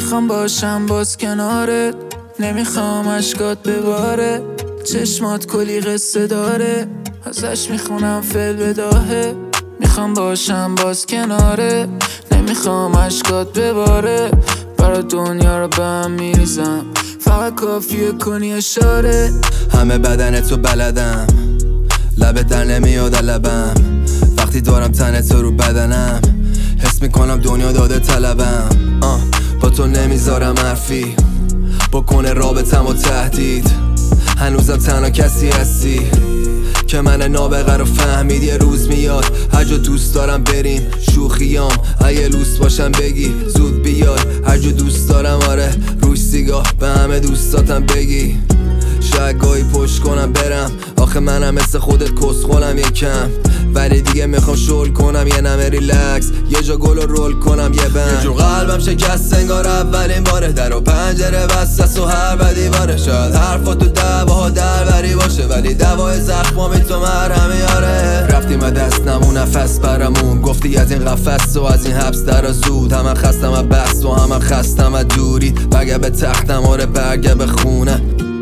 میخوام باشم باز کنارت، نمیخوام اشکات بباره. چشمات کلی قصه داره، ازش میخونم فل بداهه. میخوام باشم باز کناره، نمیخوام اشکات بباره. برا دنیا رو به هم میریزم، فقط کافیه کنی اشاره. همه بدنتو بلدم، لبت در نمیاد لبم. وقتی دارم تن تو رو بدنم، حس میکنم دنیا داده طلبم. با تو نمیذارم حرفی بکنه رابطم و تهدید. هنوزم تنها کسی هستی که من نابغه رو فهمید. یه روز میاد هر جا دوست دارم بریم شوخیام، اگه لوس باشم بگی زود بیای. هر جا دوست دارم آره روش سیگاه به همه دوستاتم بگی. شاید گاهی پشت کنم برم، آخه منم مثل خودت کسخولم یکم. ولی دیگه میخوام شل کنم یه نمه ریلکس، یه جا گل رو رول کنم یه بند. یه جور قلبم شکست انگار اولین باره، در و پنجره بسته و هر بدی باره. شاید حرفا تو دعواها دربری باشه، ولی دوای زخمامی تو مرهمی آره. رفتیم و دست نمون نفس برمون، گفتی از این قفس و از این حبس در زود. همه خستم و بحث و همه خستم و دوری، بگه به تختم آره برگه به خونه.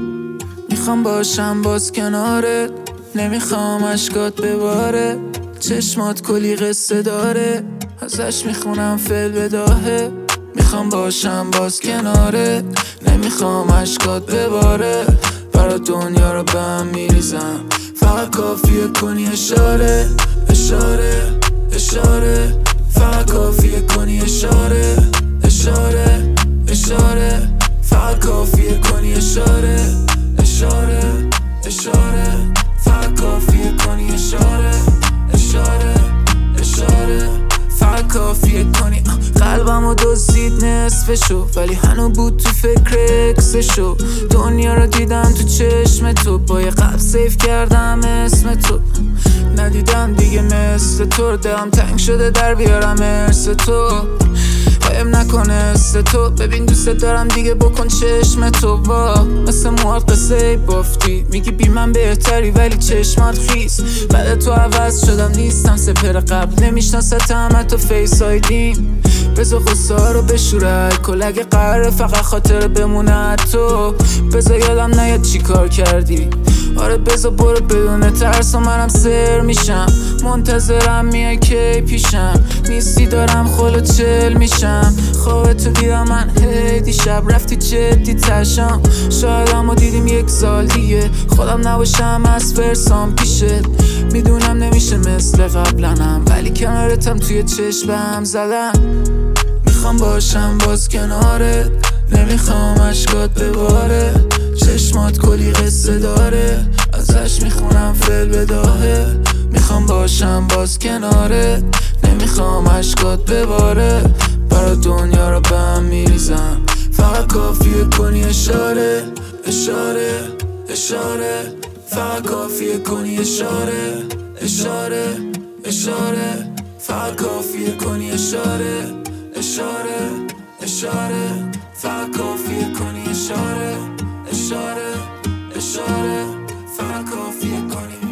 میخوام باشم باز کنارت، نمیخوام اشکات بباره. چشمات کلی قصه داره، ازش میخونم فل بداهه. میخوام باشم باز کنارت، نمیخوام اشکات بباره. برا دنیا رو به هم میریزم، فقط کافیه کنی اشاره. اشاره اشاره، فقط کافیه کنی اشاره. اشاره اشاره، فقط کافیه کنی اشاره. اشاره اشاره، فقط کافیه کنی اشاره. اشاره اشاره، فقط کافیه کنی. قلبمو دزدید نصفشو، ولی هنو بود تو فکر اکسشو. دنیا رو دیدم تو چشم تو، با یه قلب سیف کردم اسم تو. ندیدم دیگه مثل تو رو، دلم تنگ شده در بیارم ارث تو. قایم نکنه است تو، ببین دوست دارم دیگه بکن چشم تو. وا مثل موهات قصه بافتی، میگی بی من بهتری ولی چشمات خیس. بعد تو عوض شدم نیستم سپر قبل، نمیشناستم حتی فیس آیدیم. بذار غصه ها رو بشوره الکل، اگه قراره فقط خاطر بمونه تو. بذار یادم نیاد چی کار کردی، آره بذار برو بدون ترس و منم سر میشم. منتظرم میای کی پیشم، نیستی دارم خلو چل میشم. خوابتو دیدم من هی دیشب، رفتی جدی تشم. شایدمو دیدیم یک سال دیگه، خودم نباشم از فرسام پیشت. میدونم نمیشه مثل قبلنم، ولی کنارتم توی چشمم زدم. میخوام باشم باز کنارت، نمیخوام اشکات بباره. چشمات کلی قصه داره، ازش میخونم فل بداهه. میخوام باشم باز کنارت، نمیخوام اشکات بباره. برا دنیا رو به هم میریزم، فقط کافیه کنی اشاره. اشاره اشاره، فقط کافیه کنی اشاره. اشاره اشاره، فقط کافیه کنی اشاره. اشاره اشاره، فقط کافیه کنی اشاره. اشاره اشاره، فقط کافیه کنی